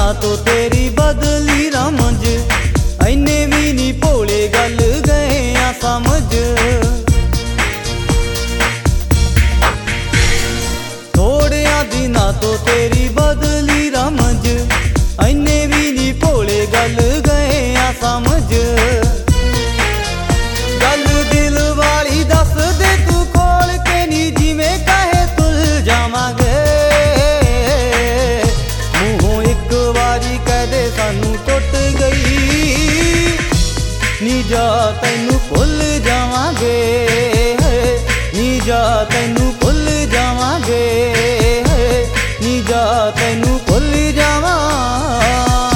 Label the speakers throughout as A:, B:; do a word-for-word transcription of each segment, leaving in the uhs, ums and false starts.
A: दिनां तो तेरी बदली रमज, इन्ने भी नी भोले गल गए आ समझ। थोड़िया दिनां तो तेरी बदली रमज, इन्ने भी नी भोले गल गए आ समझ। गल दिल वाली दस दे तू खोल के नी, जिवें कहे तुल जावांगे। मूहों एक वारी कह दे सानू टुट गई, नी जा तैनू भुल जावांगे, नी जा तैनू भुल जावांगे, नी जा तैनू भुल जावांगे।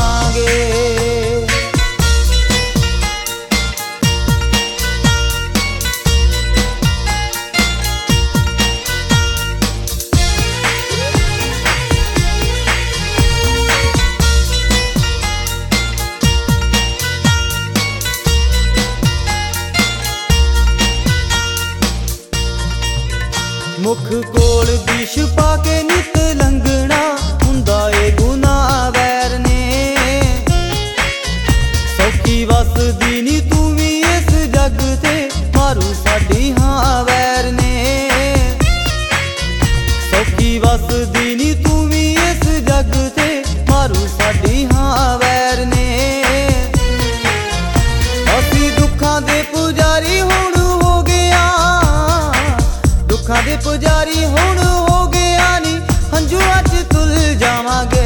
A: मुख कोल विष पाके नित लंघना, हुंदा ए गुनाह वैर ने। सौखी वसदी नी तू भी इस जग ते, मारू साडी हां वैर ने। सौखी वसदी नी तू भी इस जग ते, मारू साडी हां वैर ने। असी दुखां दे पुजारी हुण हो गया, दुखां दे पुजारी हुण हो गया नी, हंझूआं च तुल जावांगे।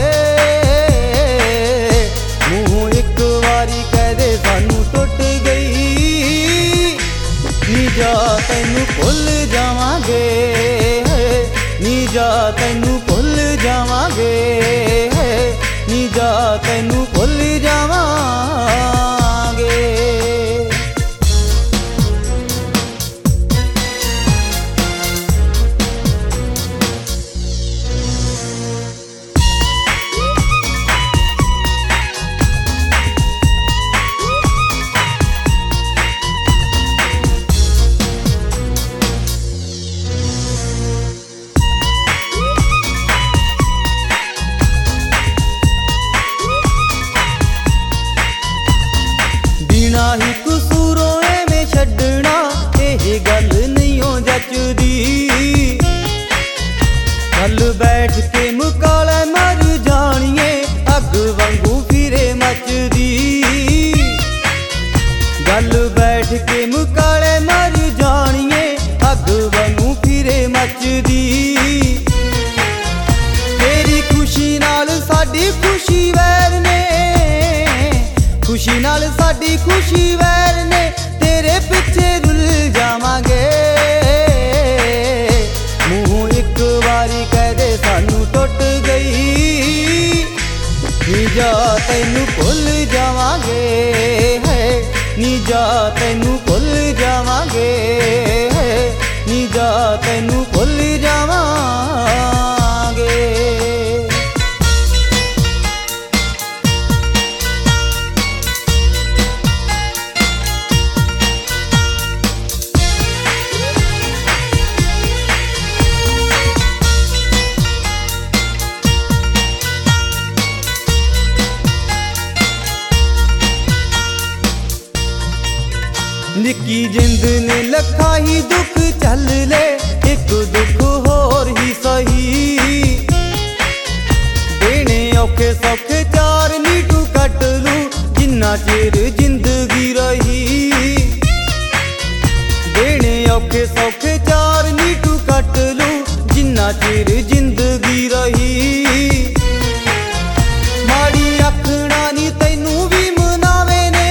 A: मूंह एक वारी कह दे सानू टुट गई, नी जा तैनू भुल जावांगे, नी जा तैनू भुल जावांगे, नी जा तैनू भुल जावांगे। बिना ही कसूरों एवें छड्डना, एह गल नहीं हो जचदी। कल बैठ के मुकाले मर जानिए, अग वांगू फिरे मचदी। गल बैठ के मुकाले मर जानिए, अग वांगू फिरे मचदी। तेरी खुशी नाल साडी खुशी वैर ने, खुशी नाल साडी खुशी वैर ने, तेरे पिछे रुल जावांगे। मूंह एक वारी कह दे सानू टुट गई, नी जा तैनू भुल जावांगे, नी जा तैनू भुल जावांगे, नी जा तैनू भुल जावांगे। निक्की जिंद ने लखा ही दुख चल ले, एक दुख होर ही सही। देने औखे सौखे चार नीटू कट लू, जिन्ना चिर जिंदगी रही। देने औखे सौखे चार नीटू कट लू, जिन्ना चिर जिंदगी रही। माड़ी आखना नी तैनू भी मनावे ने,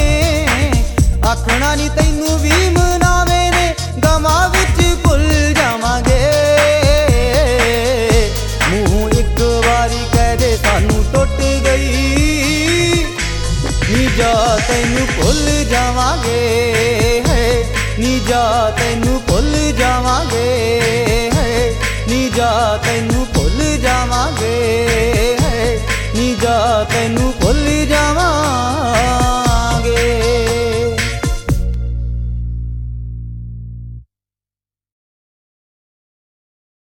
A: आखना नी तैनू भी मनावे ने, गमां विच भुल जावांगे। मूंह एक वारी कह दे सानू टुट गई, नी जा तैनू भुल जावांगे, नी जा तैनू भुल जावांगे, नी जा तैनू भुल जावांगे, नी जा तैनू भुल जावांगे।